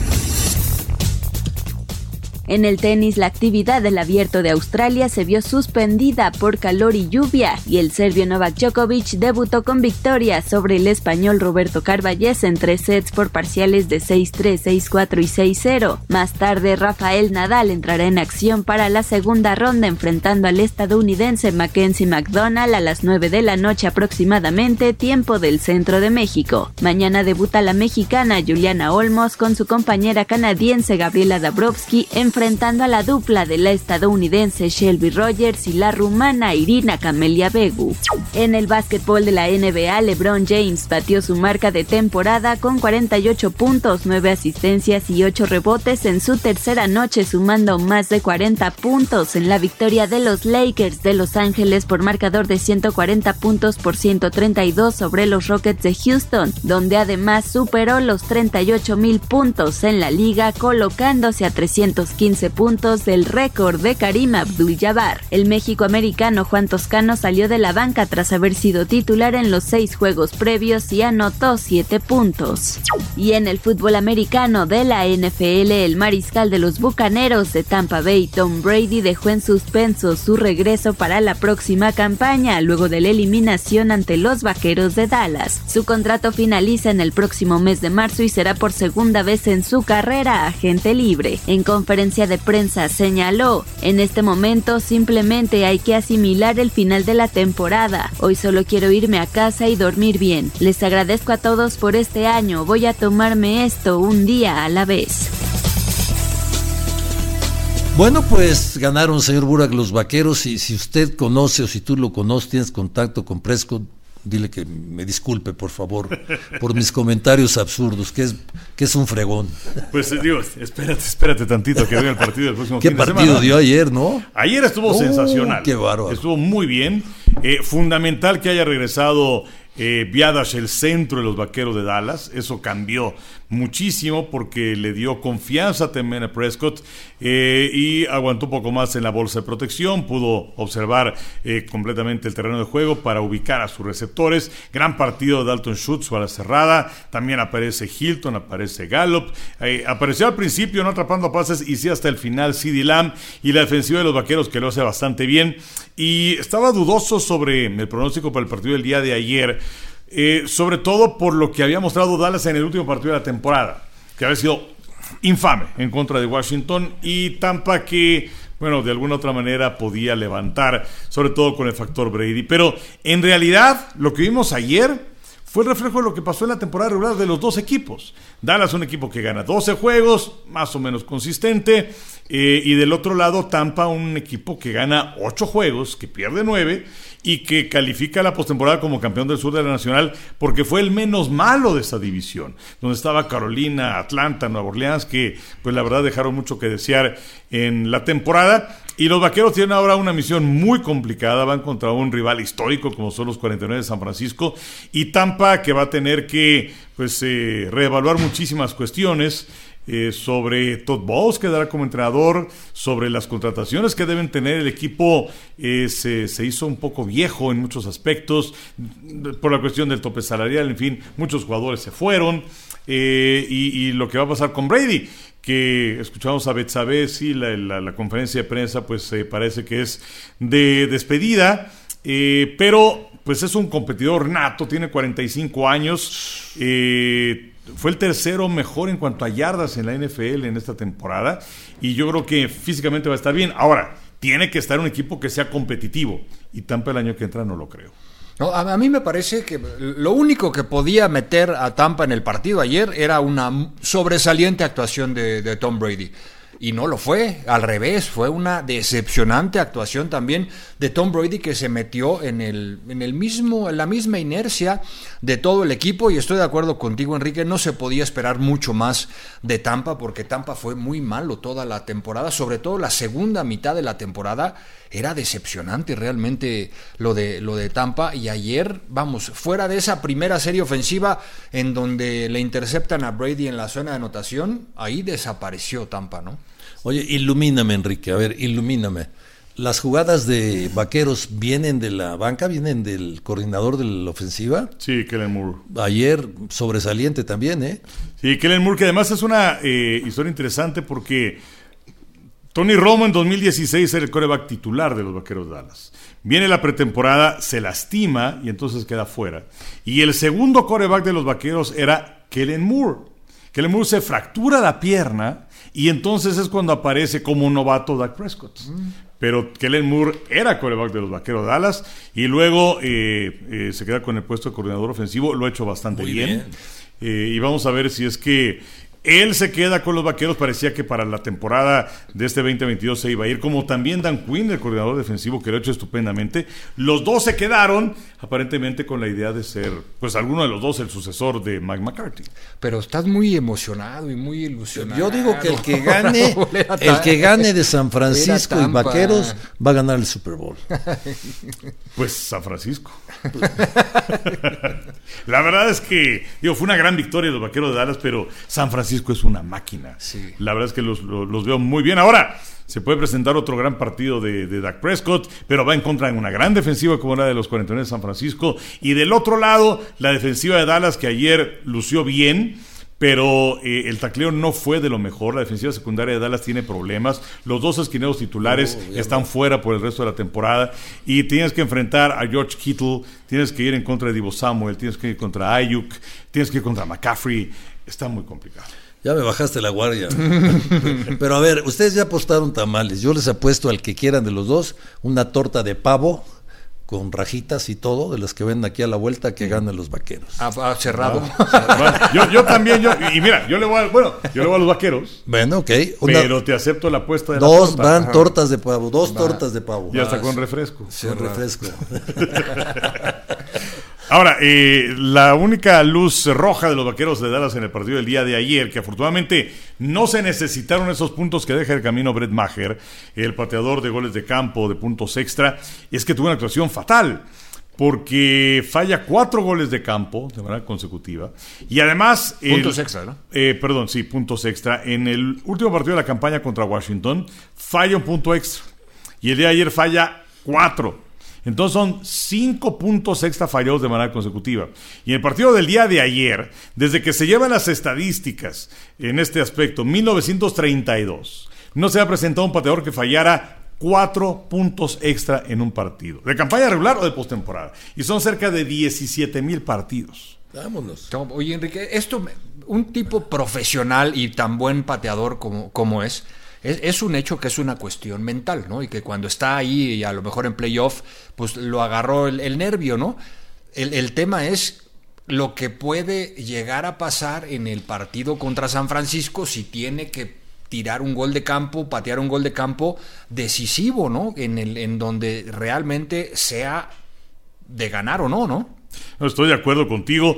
Speaker 8: En el tenis, la actividad del Abierto de Australia se vio suspendida por calor y lluvia, y el serbio Novak Djokovic debutó con victoria sobre el español Roberto Carballés en 3 sets por parciales de 6-3, 6-4 y 6-0. Más tarde, Rafael Nadal entrará en acción para la segunda ronda enfrentando al estadounidense Mackenzie McDonald a las 9 de la noche aproximadamente, tiempo del centro de México. Mañana debuta la mexicana Juliana Olmos con su compañera canadiense Gabriela Dabrowski enfrentando a la dupla de la estadounidense Shelby Rogers y la rumana Irina Camelia Begu. En el básquetbol de la NBA, LeBron James batió su marca de temporada con 48 puntos, 9 asistencias y 8 rebotes en su tercera noche, sumando más de 40 puntos en la victoria de los Lakers de Los Ángeles por marcador de 140 puntos por 132 sobre los Rockets de Houston, donde además superó los 38,000 puntos en la liga, colocándose a 315 puntos del récord de Karim Abdul-Jabbar. El mexicoamericano Juan Toscano salió de la banca tras haber sido titular en los 6 juegos previos y anotó 7 puntos. Y en el fútbol americano de la NFL, el mariscal de los Bucaneros de Tampa Bay, Tom Brady, dejó en suspenso su regreso para la próxima campaña luego de la eliminación ante los Vaqueros de Dallas. Su contrato finaliza en el próximo mes de marzo y será por segunda vez en su carrera agente libre. En conferencia de prensa señaló: en este momento simplemente hay que asimilar el final de la temporada. Hoy solo quiero irme a casa y dormir bien. Les agradezco a todos por este año. Voy a tomarme esto un día a la vez.
Speaker 4: Bueno, pues ganaron, señor Burak, los Vaqueros, y si usted conoce o si tú lo conoces, tienes contacto con Prescott, dile que me disculpe, por favor, por mis comentarios absurdos, que es un fregón.
Speaker 5: Pues digo, espérate tantito que vea el partido del próximo fin de semana.
Speaker 4: ¿Qué partido dio ayer, no?
Speaker 5: Ayer estuvo sensacional.
Speaker 4: Qué bárbaro.
Speaker 5: Estuvo muy bien. Fundamental que haya regresado Biadasz, el centro de los Vaqueros de Dallas. Eso cambió muchísimo porque le dio confianza también a Prescott y aguantó un poco más en la bolsa de protección, pudo observar completamente el terreno de juego para ubicar a sus receptores. Gran partido de Dalton Schultz a la cerrada, también aparece Hilton, aparece Gallup, apareció al principio no atrapando pases y sí hasta el final CeeDee Lamb, y la defensiva de los Vaqueros que lo hace bastante bien. Y estaba dudoso sobre el pronóstico para el partido del día de ayer, sobre todo por lo que había mostrado Dallas en el último partido de la temporada, que había sido infame en contra de Washington, y Tampa que, bueno, de alguna otra manera podía levantar, sobre todo con el factor Brady. Pero en realidad lo que vimos ayer fue el reflejo de lo que pasó en la temporada regular de los dos equipos. Dallas, un equipo que gana 12 juegos, más o menos consistente, y del otro lado Tampa, un equipo que gana 8 juegos, que pierde 9 y que califica la postemporada como campeón del sur de la Nacional, porque fue el menos malo de esa división, donde estaba Carolina, Atlanta, Nueva Orleans, que pues la verdad dejaron mucho que desear en la temporada. Y los Vaqueros tienen ahora una misión muy complicada, van contra un rival histórico como son los 49 de San Francisco, y Tampa que va a tener que pues reevaluar muchísimas cuestiones sobre Todd Bowles, que dará como entrenador, sobre las contrataciones que deben tener. El equipo se hizo un poco viejo en muchos aspectos por la cuestión del tope salarial, en fin, muchos jugadores se fueron, y lo que va a pasar con Brady, que escuchamos a Betsabe, sí, la conferencia de prensa pues parece que es de despedida, pero pues es un competidor nato, tiene 45 años, fue el tercero mejor en cuanto a yardas en la NFL en esta temporada, y yo creo que físicamente va a estar bien. Ahora, tiene que estar un equipo que sea competitivo, y Tampa el año que entra no lo creo.
Speaker 6: No, a mí me parece que lo único que podía meter a Tampa en el partido ayer era una sobresaliente actuación de Tom Brady. Y no lo fue, al revés, fue una decepcionante actuación también de Tom Brady, que se metió en la misma inercia de todo el equipo. Y estoy de acuerdo contigo, Enrique, no se podía esperar mucho más de Tampa, porque Tampa fue muy malo toda la temporada, sobre todo la segunda mitad de la temporada. Era decepcionante realmente lo de Tampa, y ayer, vamos, fuera de esa primera serie ofensiva en donde le interceptan a Brady en la zona de anotación, ahí desapareció Tampa, ¿no?
Speaker 4: Oye, ilumíname, Enrique, a ver, ilumíname. ¿Las jugadas de Vaqueros vienen de la banca, vienen del coordinador de la ofensiva?
Speaker 5: Sí, Kellen Moore.
Speaker 4: Ayer sobresaliente también, ¿eh?
Speaker 5: Sí, Kellen Moore, que además es una historia interesante porque Tony Romo en 2016 era el quarterback titular de los Vaqueros de Dallas. Viene la pretemporada, se lastima y entonces queda fuera. Y el segundo quarterback de los Vaqueros era Kellen Moore. Kellen Moore se fractura la pierna y entonces es cuando aparece como un novato Dak Prescott. Pero Kellen Moore era quarterback de los Vaqueros de Dallas y luego se queda con el puesto de coordinador ofensivo. Lo ha hecho bastante bien. Y vamos a ver si es que él se queda con los Vaqueros. Parecía que para la temporada de este 2022 se iba a ir, como también Dan Quinn, el coordinador defensivo, que lo ha hecho estupendamente. Los dos se quedaron, aparentemente con la idea de ser, pues alguno de los dos, el sucesor de Mike McCarthy.
Speaker 6: Pero estás muy emocionado y muy ilusionado.
Speaker 4: Yo digo que el que gane de San Francisco y Vaqueros va a ganar el Super Bowl.
Speaker 5: Pues San Francisco. La verdad es que, fue una gran victoria de los Vaqueros de Dallas, pero San Francisco es una máquina.
Speaker 6: Sí.
Speaker 5: La verdad es que los veo muy bien. Ahora, se puede presentar otro gran partido de Dak Prescott, pero va en contra de una gran defensiva como la de los 49 de San Francisco. Y del otro lado, la defensiva de Dallas, que ayer lució bien, pero el tacleo no fue de lo mejor. La defensiva secundaria de Dallas tiene problemas. Los dos esquineros titulares están fuera por el resto de la temporada. Y tienes que enfrentar a George Kittle, tienes que ir en contra de Deebo Samuel, tienes que ir contra Ayuk, tienes que ir contra McCaffrey. Está muy complicado.
Speaker 4: Ya me bajaste la guardia. Pero a ver, ustedes ya apostaron tamales. Yo les apuesto al que quieran de los dos una torta de pavo con rajitas y todo, de las que venden aquí a la vuelta, que ganan los Vaqueros.
Speaker 6: Cerrado.
Speaker 5: Bueno, yo también, y mira, yo le voy a los Vaqueros.
Speaker 4: Bueno, ok.
Speaker 5: Pero te acepto la apuesta de
Speaker 4: dos
Speaker 5: la torta.
Speaker 4: Van tortas de pavo, tortas de pavo.
Speaker 5: Y hasta con refresco.
Speaker 4: Sí, refresco.
Speaker 5: Ahora, la única luz roja de los Vaqueros de Dallas en el partido del día de ayer, que afortunadamente no se necesitaron esos puntos que deja el camino Brett Maher, el pateador de goles de campo, de puntos extra, es que tuvo una actuación fatal, porque falla 4 goles de campo de manera consecutiva, y además...
Speaker 6: Puntos extra, ¿no?
Speaker 5: Puntos extra. En el último partido de la campaña contra Washington, falla un punto extra, y el día de ayer falla 4. Entonces son 5 puntos extra fallados de manera consecutiva. Y en el partido del día de ayer, desde que se llevan las estadísticas en este aspecto, 1932, no se ha presentado un pateador que fallara 4 puntos extra en un partido, de campaña regular o de postemporada. Y son cerca de 17,000 partidos.
Speaker 4: Vámonos.
Speaker 6: Oye, Enrique, un tipo profesional y tan buen pateador como es un hecho que es una cuestión mental, ¿no? Y que cuando está ahí y a lo mejor en playoff, pues lo agarró el nervio, ¿no? El tema es lo que puede llegar a pasar en el partido contra San Francisco si tiene que tirar un gol de campo, patear un gol de campo decisivo, ¿no? En donde realmente sea de ganar o no, ¿no?
Speaker 5: No, estoy de acuerdo contigo.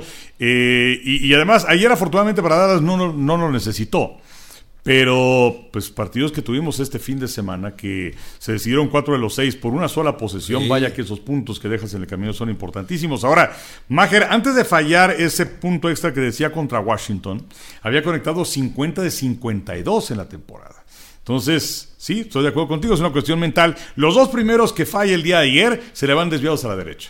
Speaker 5: Y además, ayer afortunadamente para Dallas no lo necesitó. Pero, pues, partidos que tuvimos este fin de semana, que se decidieron 4 de los 6 por una sola posesión, sí. Vaya que esos puntos que dejas en el camino son importantísimos. Ahora, Maher, antes de fallar ese punto extra que decía contra Washington, había conectado 50 de 52 en la temporada. Entonces, sí, estoy de acuerdo contigo, es una cuestión mental. Los 2 primeros que falla el día de ayer se le van desviados a la derecha.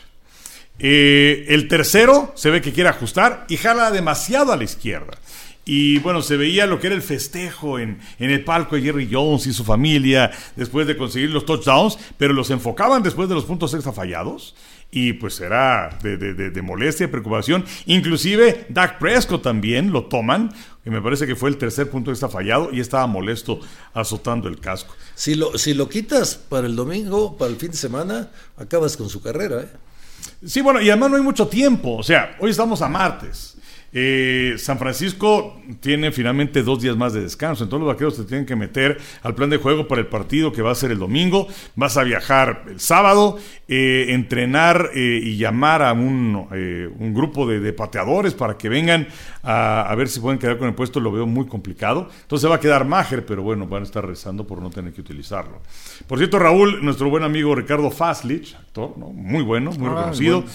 Speaker 5: El tercero se ve que quiere ajustar y jala demasiado a la izquierda. Y bueno, se veía lo que era el festejo en el palco de Jerry Jones y su familia después de conseguir los touchdowns, pero los enfocaban después de los puntos extra fallados y pues era de molestia y preocupación. Inclusive Dak Prescott también lo toman, y me parece que fue el tercer punto extra fallado y estaba molesto azotando el casco.
Speaker 4: Si lo quitas para el domingo, para el fin de semana, acabas con su carrera, ¿eh?
Speaker 5: Sí, bueno, y además no hay mucho tiempo, o sea, hoy estamos a martes. San Francisco tiene finalmente 2 días más de descanso, entonces los Vaqueros se tienen que meter al plan de juego para el partido que va a ser el domingo. Vas a viajar el sábado, entrenar y llamar a un grupo de pateadores para que vengan a ver si pueden quedar con el puesto. Lo veo muy complicado, entonces va a quedar Maher, pero bueno, van a estar rezando por no tener que utilizarlo. Por cierto, Raúl, nuestro buen amigo Ricardo Faslich, actor, ¿no? Muy bueno, muy reconocido,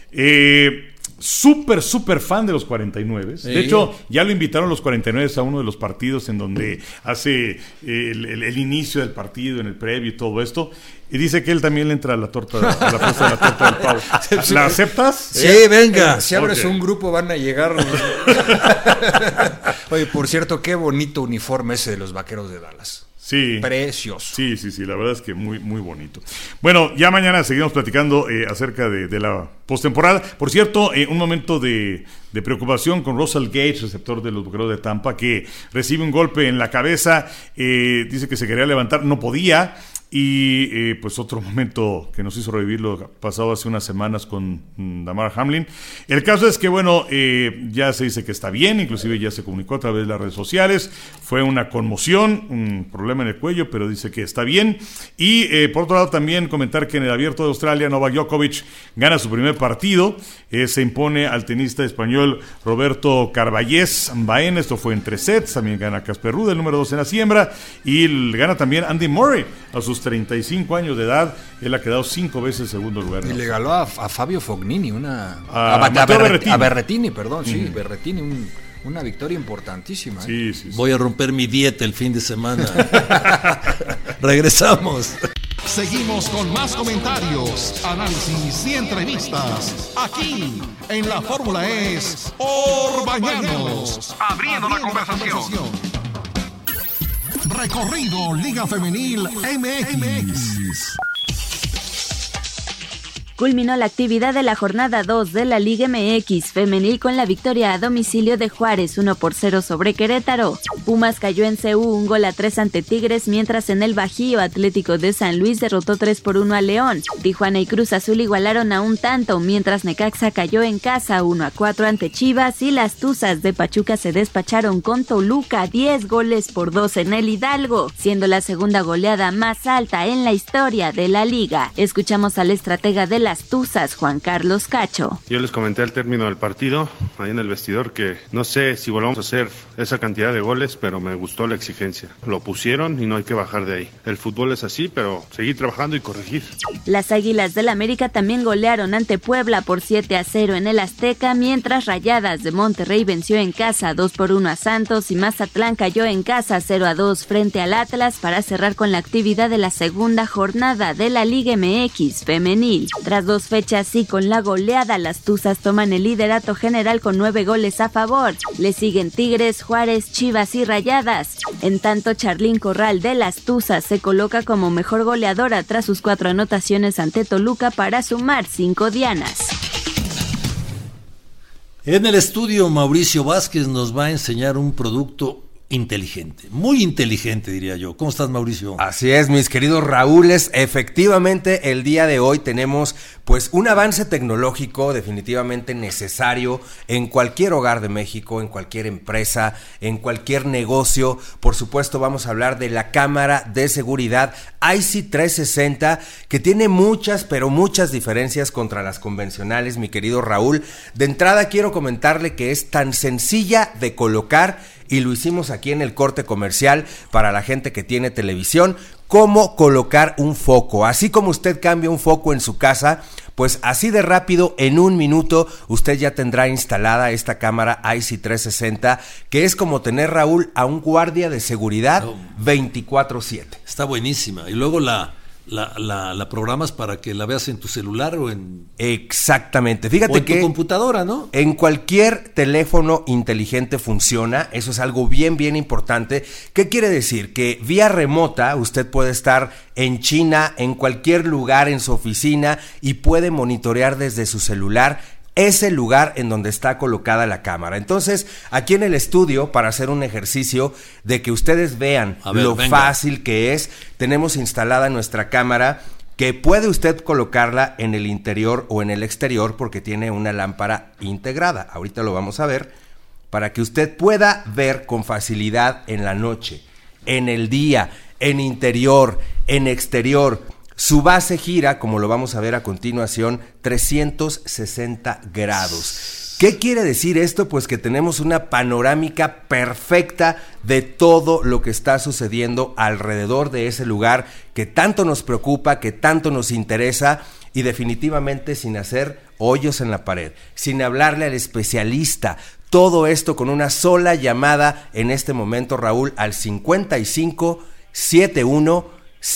Speaker 5: súper fan de los 49. Sí. De hecho, ya lo invitaron los 49 a uno de los partidos en donde hace el inicio del partido, en el previo y todo esto. Y dice que él también le entra a la fiesta de la torta del pavo. ¿La aceptas?
Speaker 6: Sí, venga. Si abres un grupo van a llegar. Oye, por cierto, qué bonito uniforme ese de los Vaqueros de Dallas.
Speaker 5: Sí.
Speaker 6: Precioso.
Speaker 5: Sí, la verdad es que muy bonito. Bueno, ya mañana seguimos platicando acerca de la postemporada. Por cierto, un momento de preocupación con Russell Gage, receptor de los Vaqueros de Tampa, que recibe un golpe en la cabeza, dice que se quería levantar, no podía. Y pues otro momento que nos hizo revivir lo pasado hace unas semanas con Damar Hamlin. El caso es que bueno, ya se dice que está bien, inclusive ya se comunicó a través de las redes sociales. Fue una conmoción, un problema en el cuello, pero dice que está bien. Y por otro lado también comentar que en el Abierto de Australia Novak Djokovic gana su primer partido, se impone al tenista español Roberto Carballés Baena. Esto fue en 3 sets, también gana Casper Ruud, el número 2 en la siembra, y gana también Andy Murray a sus 35 años de edad. Él ha quedado 5 veces en segundo lugar.
Speaker 6: Y le ganó a Fabio Fognini,
Speaker 5: a
Speaker 6: Berrettini, perdón, sí, Berrettini, una victoria importantísima.
Speaker 5: Sí.
Speaker 4: Voy a romper mi dieta el fin de semana. Regresamos.
Speaker 1: Seguimos con más comentarios, análisis y entrevistas aquí en La Fórmula es Orbañanos, abriendo la conversación. Recorrido Liga Femenil MX.
Speaker 8: Culminó la actividad de la jornada 2 de la Liga MX femenil con la victoria a domicilio de Juárez 1-0 sobre Querétaro. Pumas cayó en CU 1-3 ante Tigres, mientras en el Bajío Atlético de San Luis derrotó 3-1 a León. Tijuana y Cruz Azul igualaron a un tanto, mientras Necaxa cayó en casa 1-4 ante Chivas y las Tuzas de Pachuca se despacharon con Toluca 10-2 en el Hidalgo, siendo la segunda goleada más alta en la historia de la liga. Escuchamos al estratega de la las Tuzas, Juan Carlos Cacho.
Speaker 9: Yo les comenté al término del partido, ahí en el vestidor, que no sé si volvamos a hacer esa cantidad de goles, pero me gustó la exigencia. Lo pusieron y no hay que bajar de ahí. El fútbol es así, pero seguir trabajando y corregir.
Speaker 8: Las Águilas del América también golearon ante Puebla por 7-0 en el Azteca, mientras Rayadas de Monterrey venció en casa 2-1 a Santos y Mazatlán cayó en casa 0-2 frente al Atlas para cerrar con la actividad de la segunda jornada de la Liga MX femenil. Tras 2 fechas y con la goleada, las Tuzas toman el liderato general con 9 goles a favor. Le siguen Tigres, Juárez, Chivas y Rayadas. En tanto, Charlín Corral de las Tuzas se coloca como mejor goleadora tras sus 4 anotaciones ante Toluca para sumar 5 dianas.
Speaker 4: En el estudio, Mauricio Vázquez nos va a enseñar un producto inteligente, muy inteligente, diría yo. ¿Cómo estás, Mauricio?
Speaker 10: Así es, mis queridos Raúles. Efectivamente, el día de hoy tenemos pues un avance tecnológico definitivamente necesario en cualquier hogar de México, en cualquier empresa, en cualquier negocio. Por supuesto, vamos a hablar de la cámara de seguridad IC360, que tiene muchas, pero muchas diferencias contra las convencionales, mi querido Raúl. De entrada, quiero comentarle que es tan sencilla de colocar, y lo hicimos aquí en el corte comercial para la gente que tiene televisión, cómo colocar un foco. Así como usted cambia un foco en su casa, pues así de rápido, en 1 minuto, usted ya tendrá instalada esta cámara IC360, que es como tener, Raúl, a un guardia de seguridad 24/7.
Speaker 4: Está buenísima. Y luego la programas para que la veas en tu celular o en...
Speaker 10: Exactamente. Fíjate
Speaker 4: o en
Speaker 10: que
Speaker 4: tu computadora, ¿no?
Speaker 10: En cualquier teléfono inteligente funciona. Eso es algo bien, bien importante. ¿Qué quiere decir? Que vía remota usted puede estar en China, en cualquier lugar, en su oficina, y puede monitorear desde su celular ese lugar en donde está colocada la cámara. Entonces, aquí en el estudio, para hacer un ejercicio de que ustedes vean fácil que es, tenemos instalada nuestra cámara, que puede usted colocarla en el interior o en el exterior, porque tiene una lámpara integrada. Ahorita lo vamos a ver, para que usted pueda ver con facilidad en la noche, en el día, en interior, en exterior. Su base gira, como lo vamos a ver a continuación, 360 grados. ¿Qué quiere decir esto? Pues que tenemos una panorámica perfecta de todo lo que está sucediendo alrededor de ese lugar que tanto nos preocupa, que tanto nos interesa, y definitivamente sin hacer hoyos en la pared, sin hablarle al especialista. Todo esto con una sola llamada en este momento, Raúl, al 5571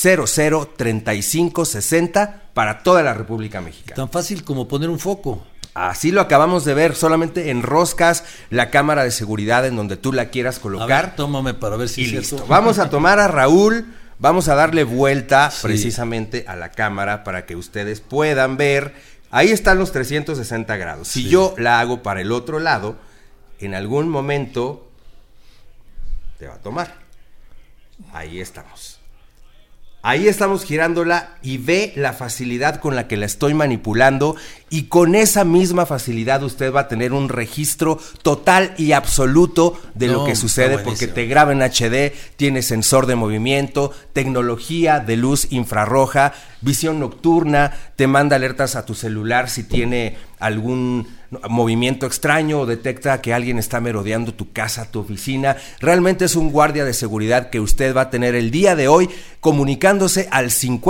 Speaker 10: 003560 para toda la República Mexicana.
Speaker 4: Tan fácil como poner un foco.
Speaker 10: Así lo acabamos de ver, solamente enroscas la cámara de seguridad en donde tú la quieras colocar.
Speaker 4: A ver, tómame para ver si
Speaker 10: y
Speaker 4: es
Speaker 10: listo.
Speaker 4: cierto.
Speaker 10: Vamos a tomar a Raúl, vamos a darle vuelta precisamente a la cámara para que ustedes puedan ver. Ahí están los 360 grados. Si yo la hago para el otro lado, en algún momento te va a tomar. Ahí estamos. Ahí estamos girándola y ve la facilidad con la que la estoy manipulando, y con esa misma facilidad usted va a tener un registro total y absoluto de lo que sucede, porque te graba en HD, tiene sensor de movimiento, tecnología de luz infrarroja, visión nocturna, te manda alertas a tu celular si tiene algún movimiento extraño o detecta que alguien está merodeando tu casa, tu oficina. Realmente es un guardia de seguridad que usted va a tener el día de hoy comunicándose al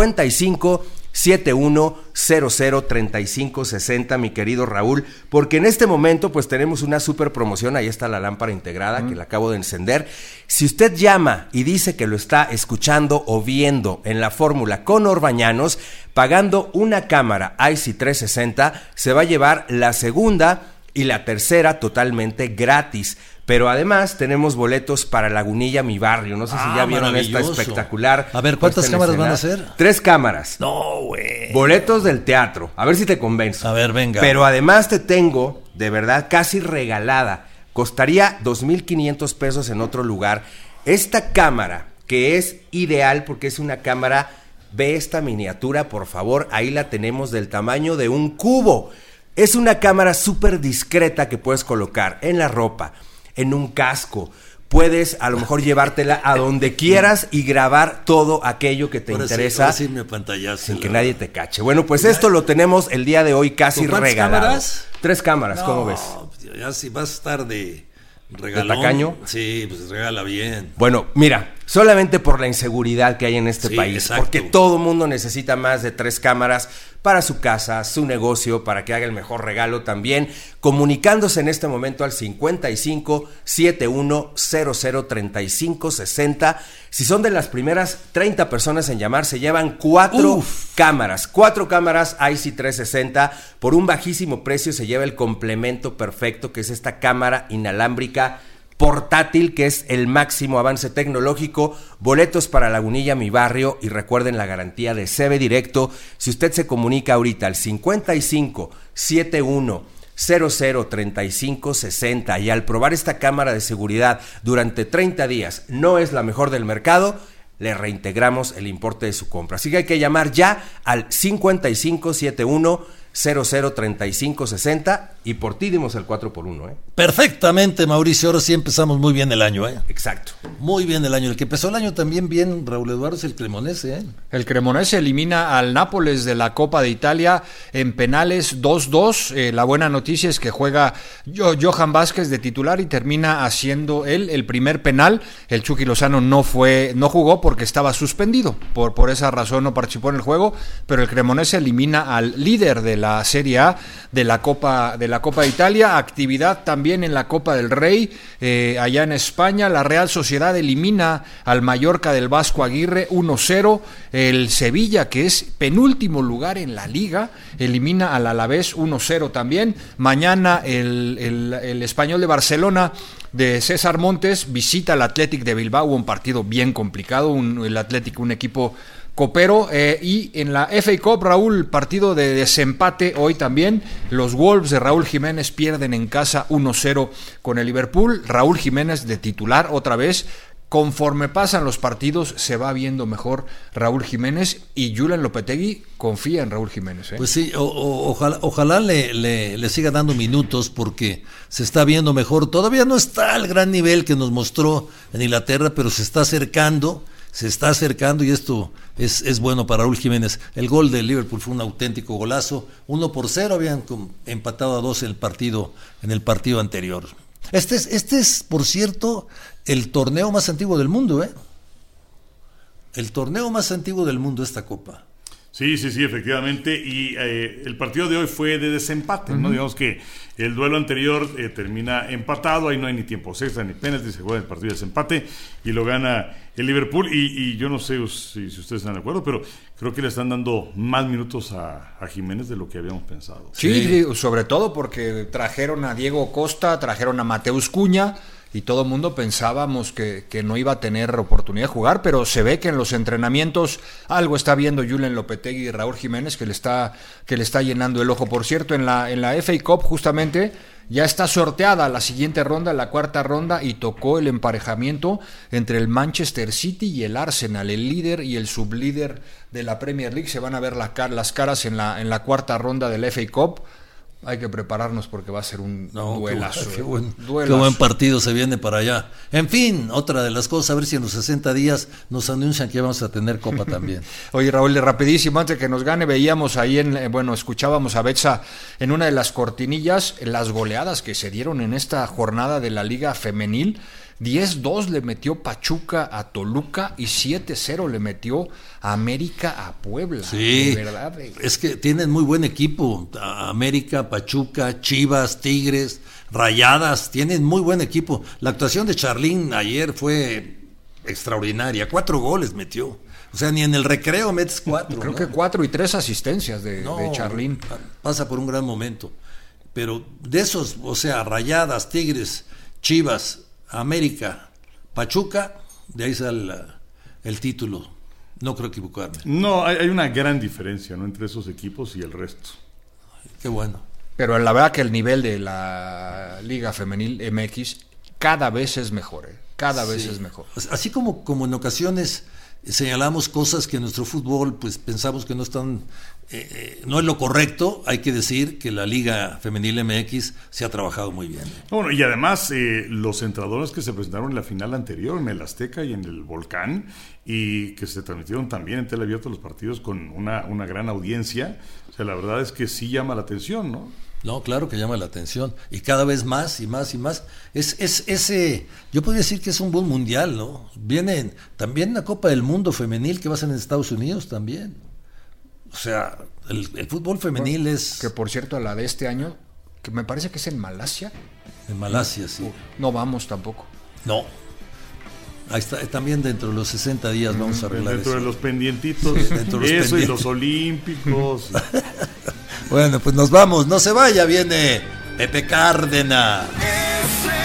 Speaker 10: 5571 003560, mi querido Raúl, porque en este momento pues tenemos una super promoción. Ahí está la lámpara integrada que la acabo de encender. Si usted llama y dice que lo está escuchando o viendo en La Fórmula con Orbañanos, pagando una cámara IC360, se va a llevar la segunda y la tercera totalmente gratis. Pero además tenemos boletos para Lagunilla, mi barrio. No sé si ya vieron esta espectacular.
Speaker 4: A ver, ¿cuántas cámaras van a hacer?
Speaker 10: 3 cámaras.
Speaker 4: No, güey.
Speaker 10: Boletos del teatro. A ver si te convenzo.
Speaker 4: A ver, venga.
Speaker 10: Pero además te tengo, de verdad, casi regalada. Costaría 2,500 pesos en otro lugar. Esta cámara, que es ideal porque es una cámara, ve esta miniatura, por favor. Ahí la tenemos, del tamaño de un cubo. Es una cámara súper discreta que puedes colocar en la ropa, en un casco. puedes a lo mejor llevártela a donde quieras y grabar todo aquello que te interesa sin que nadie te cache. Bueno, pues esto lo tenemos el día de hoy casi regalado.
Speaker 4: ¿Cámaras?
Speaker 10: 3 cámaras, ¿cómo ves?
Speaker 4: Ya si vas a estar de regalón.
Speaker 10: ¿De tacaño?
Speaker 4: Sí, pues regala bien.
Speaker 10: Bueno, mira, solamente por la inseguridad que hay en este país,
Speaker 4: exacto.
Speaker 10: porque todo mundo necesita más de 3 cámaras para su casa, su negocio, para que haga el mejor regalo también, comunicándose en este momento al 55 71 00 35 60. Si son de las primeras 30 personas en llamar, se llevan 4 cámaras. 4 cámaras IC 360 por un bajísimo precio. Se lleva el complemento perfecto, que es esta cámara inalámbrica portátil, que es el máximo avance tecnológico. Boletos para Lagunilla, mi barrio, y recuerden la garantía de CB Directo. Si usted se comunica ahorita al 55 71 00 35 60 y al probar esta cámara de seguridad durante 30 días no es la mejor del mercado, le reintegramos el importe de su compra. Así que hay que llamar ya al 55 71 00 35 60 y por ti dimos el 4x1, ¿eh?
Speaker 4: Perfectamente, Mauricio. Ahora sí empezamos muy bien el año, ¿eh?
Speaker 10: Exacto.
Speaker 4: Muy bien el año. El que empezó el año también bien, Raúl Eduardo, es el Cremonese, ¿eh?
Speaker 6: El Cremonese elimina al Nápoles de la Copa de Italia en penales 2-2. La buena noticia es que juega Johan Vázquez de titular y termina haciendo él el primer penal. El Chucky Lozano no jugó porque estaba suspendido. Por esa razón no participó en el juego, pero el Cremonese elimina al líder de la Serie A de la Copa de Italia. Actividad también en la Copa del Rey, allá en España. La Real Sociedad elimina al Mallorca del Vasco Aguirre 1-0. El Sevilla, que es penúltimo lugar en la Liga, elimina al Alavés 1-0 también. Mañana el Español de Barcelona de César Montes visita al Athletic de Bilbao, un partido bien complicado, el Athletic, un equipo copero, y en la FA Cup, Raúl, partido de desempate hoy también. Los Wolves de Raúl Jiménez pierden en casa 1-0 con el Liverpool. Raúl Jiménez de titular otra vez. Conforme pasan los partidos se va viendo mejor Raúl Jiménez, y Julen Lopetegui confía en Raúl Jiménez, ¿eh?
Speaker 4: Pues sí, ojalá le siga dando minutos, porque se está viendo mejor. Todavía no está al gran nivel que nos mostró en Inglaterra, pero se está acercando y esto es bueno para Raúl Jiménez. El gol del Liverpool fue un auténtico golazo. 1-0, habían empatado a 2 en el partido anterior. Este es, por cierto, el torneo más antiguo del mundo, ¿eh? El torneo más antiguo del mundo, esta copa.
Speaker 5: Sí, efectivamente, y el partido de hoy fue de desempate, ¿no? Digamos que el duelo anterior termina empatado, ahí no hay ni tiempos extra ni penaltis, se juega el partido de desempate y lo gana el Liverpool, y yo no sé si ustedes están de acuerdo, pero creo que le están dando más minutos a Jiménez de lo que habíamos pensado.
Speaker 6: Sí, sobre todo porque trajeron a Diego Costa, trajeron a Mateus Cunha, y todo el mundo pensábamos que no iba a tener oportunidad de jugar, pero se ve que en los entrenamientos algo está viendo Julen Lopetegui y Raúl Jiménez que le está llenando el ojo. Por cierto, en la FA Cup justamente ya está sorteada la siguiente ronda, la cuarta ronda, y tocó el emparejamiento entre el Manchester City y el Arsenal. El líder y el sublíder de la Premier League se van a ver las caras en la cuarta ronda del FA Cup. Hay que prepararnos porque va a ser un duelazo.
Speaker 4: Qué buen partido se viene para allá. En fin, otra de las cosas, a ver si en los 60 días nos anuncian que vamos a tener Copa también.
Speaker 6: Oye, Raúl, rapidísimo, antes de que nos gane, veíamos ahí escuchábamos a Betsa en una de las cortinillas las goleadas que se dieron en esta jornada de la Liga Femenil. 10-2 le metió Pachuca a Toluca y 7-0 le metió a América a Puebla.
Speaker 4: Sí,
Speaker 6: de verdad.
Speaker 4: Es que tienen muy buen equipo. América, Pachuca, Chivas, Tigres, Rayadas, tienen muy buen equipo. La actuación de Charlín ayer fue extraordinaria. 4 goles metió. O sea, ni en el recreo metes 4.
Speaker 6: Creo que 4 y 3 asistencias de Charlín.
Speaker 4: Pasa por un gran momento. Pero de esos, o sea, Rayadas, Tigres, Chivas, América, Pachuca, de ahí sale el título. No creo equivocarme.
Speaker 5: No, hay una gran diferencia, ¿no?, entre esos equipos y el resto.
Speaker 4: Qué bueno.
Speaker 6: Pero la verdad que el nivel de la Liga Femenil MX cada vez es mejor, Cada vez es mejor.
Speaker 4: Así como en ocasiones señalamos cosas que en nuestro fútbol pues pensamos que no están, no es lo correcto. Hay que decir que la Liga Femenil MX se ha trabajado muy bien.
Speaker 5: Bueno, y además los entrenadores que se presentaron en la final anterior, en el Azteca y en el Volcán, y que se transmitieron también en teleabierto los partidos con una gran audiencia, o sea, la verdad es que sí llama la atención, ¿no?
Speaker 4: No, claro que llama la atención, y cada vez más y más y más. Yo podría decir que es un boom mundial, ¿no? Viene también la Copa del Mundo femenil que va a ser en Estados Unidos también. O sea, el fútbol femenil es...
Speaker 6: Que por cierto, la de este año, que me parece que es en Malasia.
Speaker 4: En Malasia, sí.
Speaker 6: No vamos tampoco.
Speaker 4: No. Ahí está, también dentro de los 60 días vamos a arreglar
Speaker 5: dentro
Speaker 4: eso.
Speaker 5: De los pendientitos,
Speaker 4: sí, dentro de los
Speaker 5: eso
Speaker 4: pendientes.
Speaker 5: Y los olímpicos.
Speaker 4: Bueno, pues nos vamos, no se vaya, viene Pepe Cárdenas.
Speaker 3: Ese